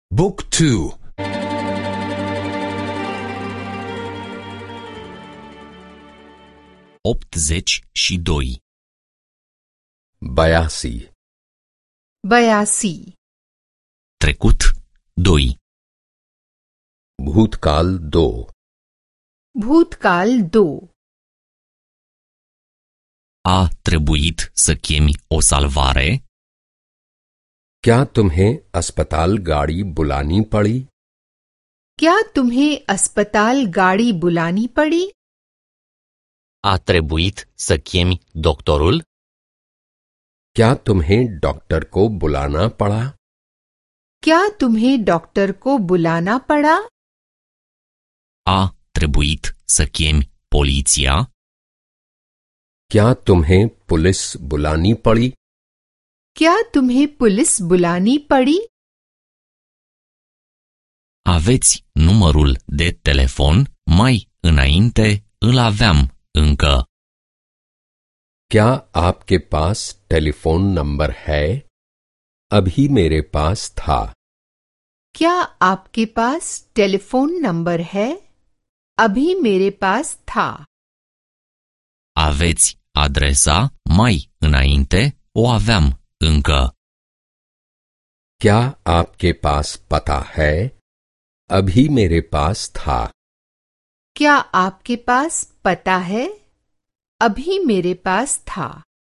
Book 2. 82. 82. 82. Trecut 2. भूतकाल 2. भूतकाल 2. A trebuit să chemi o salvare? क्या तुम्हें अस्पताल गाड़ी बुलानी पड़ी? क्या तुम्हें अस्पताल गाड़ी बुलानी पड़ी? A trebuit să chemi doctorul? क्या तुम्हें डॉक्टर को बुलाना पड़ा? क्या तुम्हें डॉक्टर को बुलाना पड़ा? A trebuit să chemi poliția? क्या तुम्हें पुलिस बुलानी पड़ी? क्या तुम्हें पुलिस बुलानी पड़ी? Aveți numărul de telefon? Mai înainte îl aveam încă. क्या आपके पास टेलीफोन नंबर है? अभी मेरे पास था. क्या आपके पास टेलीफोन नंबर है? अभी मेरे पास था. Aveți adresa? Mai înainte o aveam încă. क्या आपके पास पता है? अभी मेरे पास था. क्या आपके पास पता है? अभी मेरे पास था.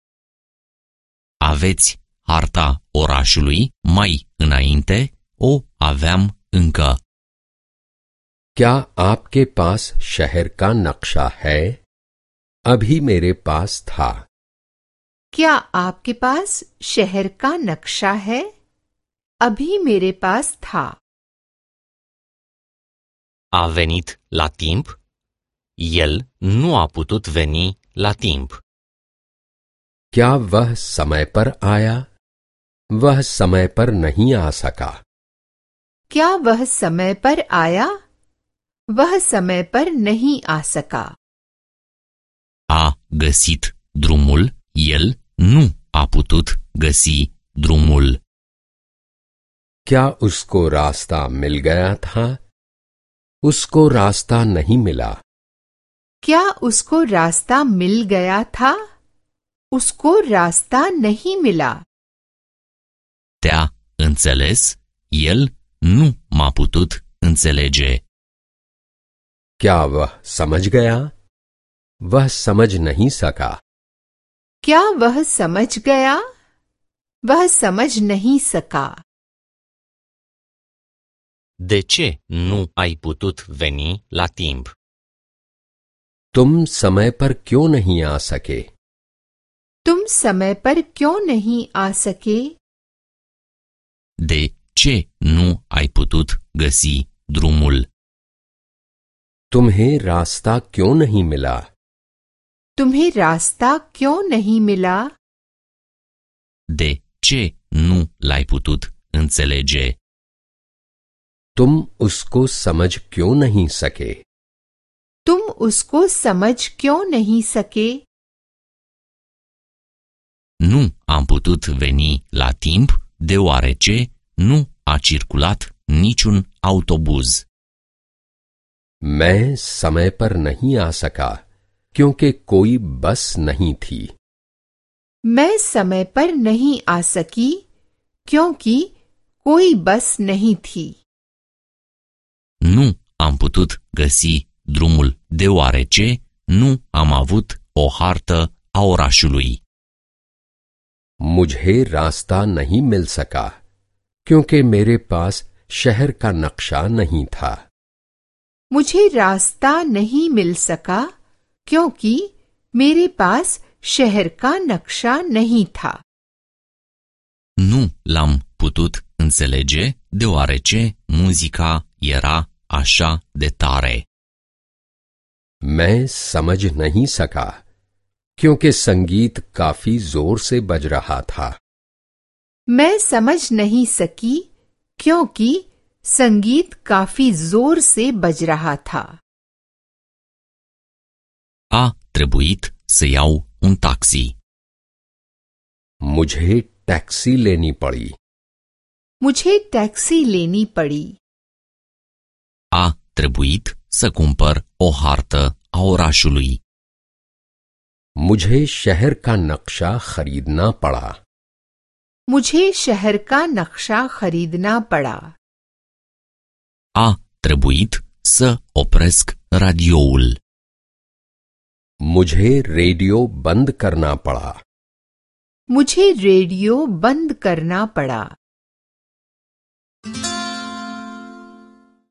Aveți harta orașului? Mai înainte o aveam încă. क्या आपके पास शहर का नक्शा है? अभी मेरे पास था. क्या आपके पास शहर का नक्शा है? अभी मेरे पास था. A venit la timp? El nu a putut veni la timp. क्या वह समय पर आया? वह समय पर नहीं आ सका. क्या वह समय पर आया? वह समय पर नहीं आ सका. A găsit drumul? El nu a putut găsi drumul. क्या उसको रास्ता मिल गया था? उसको रास्ता नहीं मिला. क्या उसको रास्ता मिल गया था? उसको रास्ता नहीं मिला. Te-a înțeles? El nu m-a putut înțelege. क्या वह समझ गया? वह समझ नहीं सका. क्या वह समझ गया? वह समझ नहीं सका. De ce nu ai putut veni la timp? तुम समय पर क्यों नहीं आ सके? तुम समय पर क्यों नहीं आ सके? De ce nu ai putut găsi drumul? तुम्हें रास्ता क्यों नहीं मिला? तुम्हें रास्ता क्यों नहीं मिला? De ce nu l-ai putut înțelege? तुम उसको समझ क्यों नहीं सके? तुम उसको समझ क्यों नहीं सके? Nu am putut veni la timp deoarece nu a circulat niciun autobuz. मैं समय पर नहीं आ सका क्योंकि कोई बस नहीं थी. मैं समय पर नहीं आ सकी क्योंकि कोई बस नहीं थी. Nu am putut găsi drumul deoarece nu am avut o hartă a orașului. मुझे रास्ता नहीं मिल सका क्योंकि मेरे पास शहर का नक्शा नहीं था. मुझे रास्ता नहीं मिल सका क्योंकि मेरे पास शहर का नक्शा नहीं था. Nu l-am putut înțelege deoarece muzica era așa de tare. मैं समझ नहीं सका क्योंकि संगीत काफी जोर से बज रहा था. मैं समझ नहीं सकी क्योंकि संगीत काफी जोर से बज रहा था. A trebuit să iau un taxi. मुझे टैक्सी लेनी पड़ी. मुझे टैक्सी लेनी पड़ी. A trebuit să cumpăr o hartă a orașului. मुझे शहर का नक्शा खरीदना पड़ा. मुझे शहर का नक्शा खरीदना पड़ा. A trebuit să opresc radioul. मुझे रेडियो बंद करना पड़ा. मुझे रेडियो बंद करना पड़ा.